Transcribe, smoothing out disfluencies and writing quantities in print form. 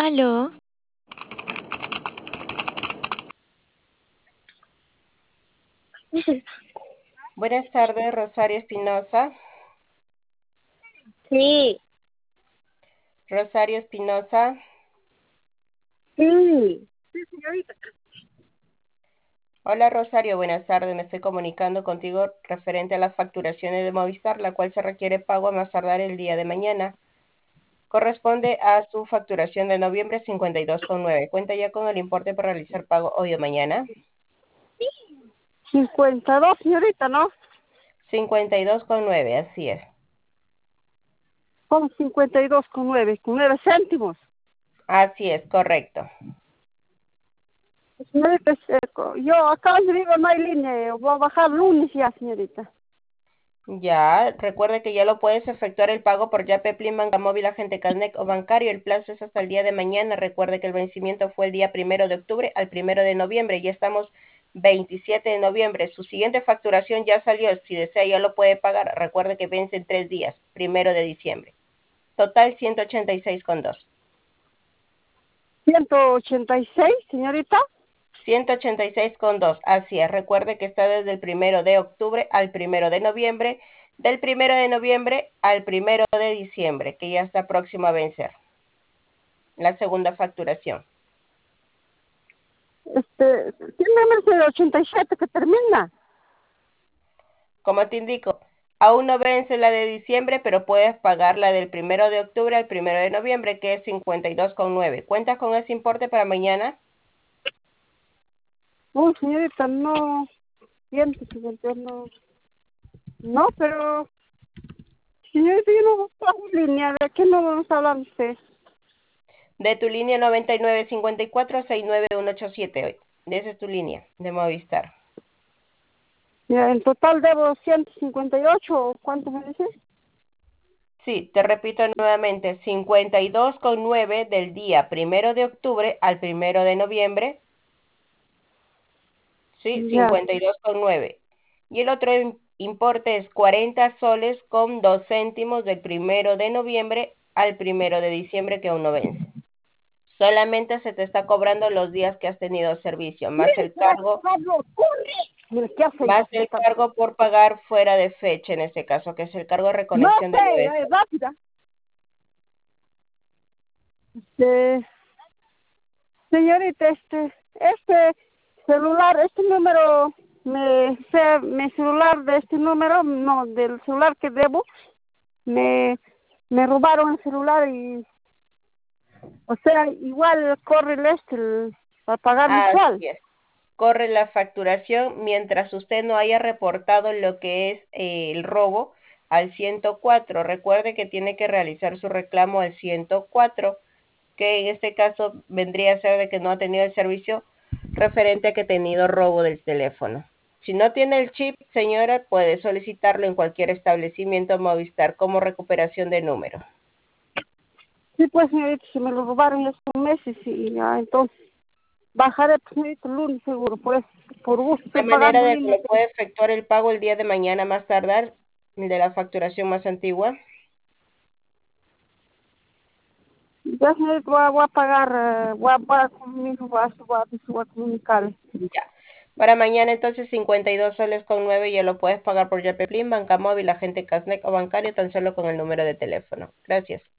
Aló, Buenas tardes, Rosario Espinosa. Sí, Rosario Espinosa. sí. Sí, señorita. Hola Rosario, buenas tardes. Me estoy comunicando contigo referente a las facturaciones de Movistar, la cual se requiere pago a más tardar el día de mañana. Corresponde a su facturación de noviembre 52,9. ¿Cuenta ya con el importe para realizar pago hoy o mañana? 52, señorita, ¿no? 52,9, así es. Con 52,9, con 9 céntimos. Así es, correcto. Señorita, yo acá donde vivo no hay línea, voy a bajar lunes ya, señorita. Ya, recuerde que ya lo puedes efectuar el pago por Yape, Plin, Banca Móvil, Agente Casnec o bancario. El plazo es hasta el día de mañana. Recuerde que el vencimiento fue el día 1 de octubre al 1 de noviembre. Ya estamos 27 de noviembre. Su siguiente facturación ya salió. Si desea, ya lo puede pagar. Recuerde que vence en 3 días, 1 de diciembre. Total 186,2. 186, señorita. 186,2. Así es. Recuerde que está desde el 1 de octubre al 1 de noviembre, del 1 de noviembre al 1 de diciembre, que ya está próximo a vencer. La segunda facturación. Tiene el 87 que termina. Como te indico, aún no vence la de diciembre, pero puedes pagar la del 1 de octubre al 1 de noviembre, que es 52,9. ¿Cuentas con ese importe para mañana? Señorita, no. 151, no. No, pero, señorita, yo no pago línea. ¿De qué no vamos a hablar usted? De tu línea 9954-69187. Esa es tu línea de Movistar. Ya, en total debo 158, ¿cuánto me dice? Sí, te repito nuevamente, 52,9 del día 1 de octubre al 1 de noviembre. Sí, Ya. 52,9. Y el otro importe es 40 soles con 2 céntimos del 1 de noviembre al 1 de diciembre, que aún no vence. Solamente se te está cobrando los días que has tenido servicio, más Mire, el cargo, Pablo, corre. Mire, ¿qué hace más ella? el cargo por pagar fuera de fecha en este caso, que es el cargo de No reconexión de sé, 9 soles. rápida. Este, señorita, este celular, este número, mi celular de este número, no, del celular que debo, me, me robaron el celular y, o sea, igual corre para pagar mensual. Así es. Corre la facturación mientras usted no haya reportado lo que es el robo al 104. Recuerde que tiene que realizar su reclamo al 104, que en este caso vendría a ser de que no ha tenido el servicio referente a que ha tenido robo del teléfono. Si no tiene el chip, señora, puede solicitarlo en cualquier establecimiento Movistar como recuperación de número. Sí, pues, señorita, se me lo robaron estos meses y ya, entonces, bajaré, pues, señorita, el lunes seguro, por eso, por gusto La estoy manera pagando de que línea. lo puede efectuar el pago el día de mañana más tardar, de la facturación más antigua. Ya, señorita, voy a pagar, voy a con mi hijo, voy a comunicarle. Ya. Para mañana entonces 52 soles con 9 ya lo puedes pagar por Yape Plin, Banca Móvil, Agente Casnec o bancario tan solo con el número de teléfono. Gracias.